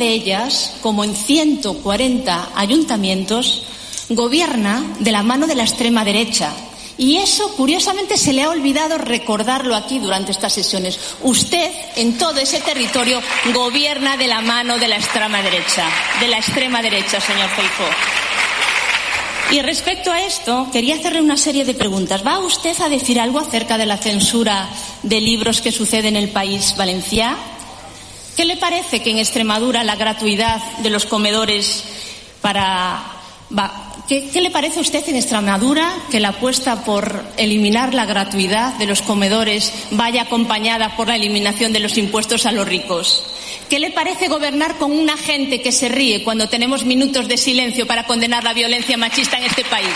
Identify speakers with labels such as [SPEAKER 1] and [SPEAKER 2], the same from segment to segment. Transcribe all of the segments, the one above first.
[SPEAKER 1] de ellas, como en 140 ayuntamientos, gobierna de la mano de la extrema derecha. Y eso, curiosamente, se le ha olvidado recordarlo aquí durante estas sesiones. Usted, en todo ese territorio, gobierna de la mano de la extrema derecha, señor Feijóo. Y respecto a esto, quería hacerle una serie de preguntas. ¿Va usted a decir algo acerca de la censura de libros que sucede en el País Valencià? ¿Qué le parece que en Extremadura la gratuidad de los comedores ¿Qué le parece a usted en Extremadura que la apuesta por eliminar la gratuidad de los comedores vaya acompañada por la eliminación de los impuestos a los ricos? ¿Qué le parece gobernar con una gente que se ríe cuando tenemos minutos de silencio para condenar la violencia machista en este país?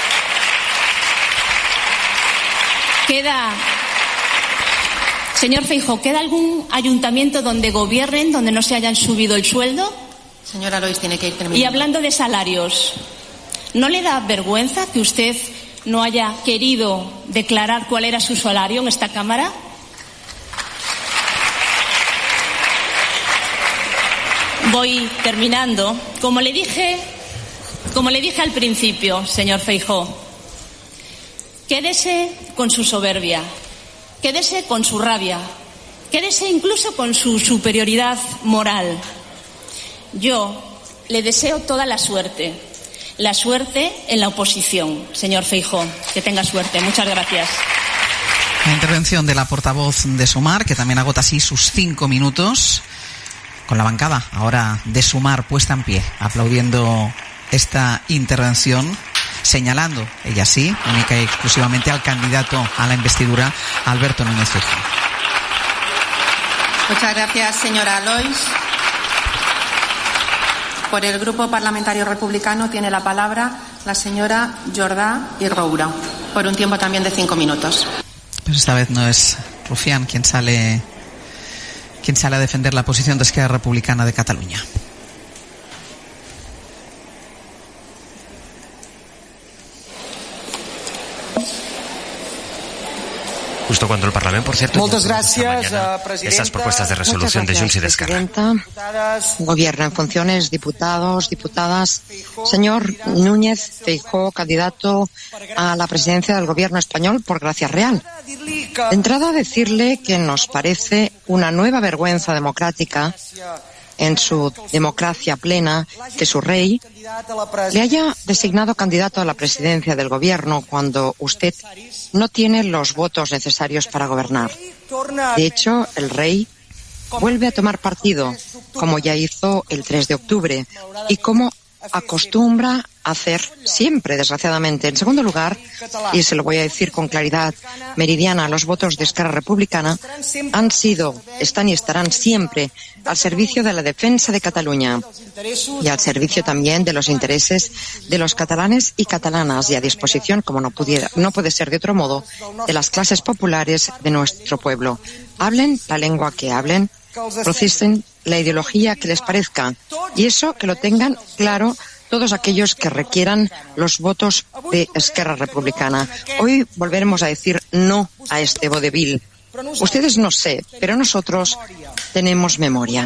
[SPEAKER 1] Señor Feijóo, ¿queda algún ayuntamiento donde gobiernen, donde no se hayan subido el sueldo?
[SPEAKER 2] Señora Lois, tiene que ir terminando.
[SPEAKER 1] Y hablando de salarios, ¿no le da vergüenza que usted no haya querido declarar cuál era su salario en esta Cámara? Voy terminando. Como le dije al principio, señor Feijóo, quédese con su soberbia, quédese con su rabia, quédese incluso con su superioridad moral. Yo le deseo toda la suerte en la oposición, señor Feijóo. Que tenga suerte. Muchas gracias.
[SPEAKER 3] La intervención de la portavoz de Sumar, que también agota así sus 5 minutos, con la bancada ahora de Sumar puesta en pie, aplaudiendo esta intervención, señalando, ella sí, única y exclusivamente al candidato a la investidura, Alberto Núñez Feijóo.
[SPEAKER 2] Muchas gracias, señora Lois. Por el Grupo Parlamentario Republicano tiene la palabra la señora Jordà i Roura, por un tiempo también de 5 minutos.
[SPEAKER 3] Pero esta vez no es Rufián quien sale a defender la posición de Esquerra Republicana de Cataluña.
[SPEAKER 4] Justo cuando el Parlamento, por cierto,
[SPEAKER 5] Moltes gràcies,
[SPEAKER 4] estas propuestas de resolución de Junts y de Esquerra.
[SPEAKER 6] Gobierno en funciones, diputados, diputadas. Señor Núñez Feijóo, candidato a la presidencia del Gobierno español por Gracia Real. De entrada, decirle que nos parece una nueva vergüenza democrática en su democracia plena que su rey le haya designado candidato a la presidencia del Gobierno cuando usted no tiene los votos necesarios para gobernar. De hecho, el rey vuelve a tomar partido, como ya hizo el 3 de octubre, y como acostumbra hacer siempre, desgraciadamente. En segundo lugar, y se lo voy a decir con claridad meridiana, los votos de Esquerra Republicana han sido, están y estarán siempre al servicio de la defensa de Cataluña y al servicio también de los intereses de los catalanes y catalanas y a disposición, como no puede ser de otro modo, de las clases populares de nuestro pueblo. Hablen la lengua que hablen, procesen la ideología que les parezca y eso que lo tengan claro todos aquellos que requieran los votos de Esquerra Republicana. Hoy volveremos a decir no a este vodevil. Ustedes no sé, pero nosotros tenemos memoria.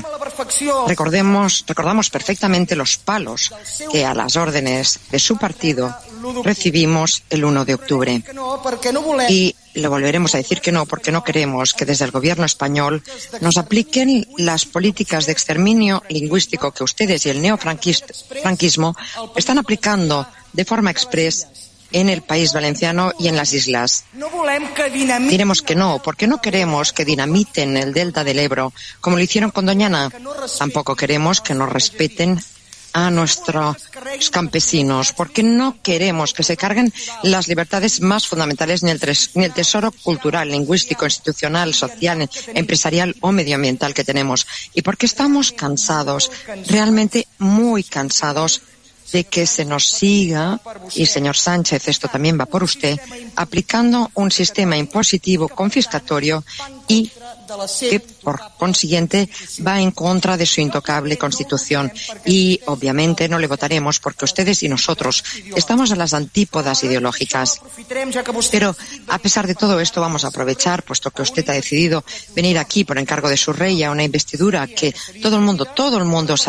[SPEAKER 6] Recordamos perfectamente los palos que a las órdenes de su partido recibimos el 1 de octubre. Y le volveremos a decir que no, porque no queremos que desde el Gobierno español nos apliquen las políticas de exterminio lingüístico que ustedes y el neofranquismo están aplicando de forma exprés en el País Valenciano y en las islas. Diremos que no, porque no queremos que dinamiten el delta del Ebro, como lo hicieron con Doñana. Tampoco queremos que nos respeten a nuestros campesinos, porque no queremos que se carguen las libertades más fundamentales ni el tesoro cultural, lingüístico, institucional, social, empresarial o medioambiental que tenemos. Y porque estamos cansados, realmente muy cansados, de que se nos siga, y señor Sánchez, esto también va por usted, aplicando un sistema impositivo confiscatorio y que, por consiguiente, va en contra de su intocable Constitución. Y, obviamente, no le votaremos porque ustedes y nosotros estamos a las antípodas ideológicas. Pero, a pesar de todo esto, vamos a aprovechar, puesto que usted ha decidido venir aquí por encargo de su rey a una investidura que todo el mundo